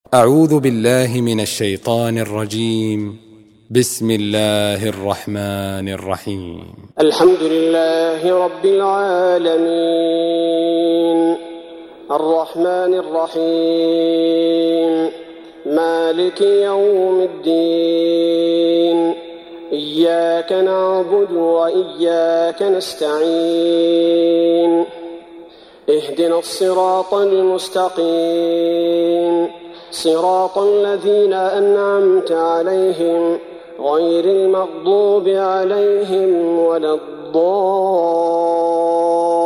أعوذ بالله من الشيطان الرجيم. بسم الله الرحمن الرحيم. الحمد لله رب العالمين الرحمن الرحيم مالك يوم الدين إياك نعبد وإياك نستعين اهدنا الصراط المستقيم صراط الذين أنعمت عليهم غير المغضوب عليهم ولا الضالين.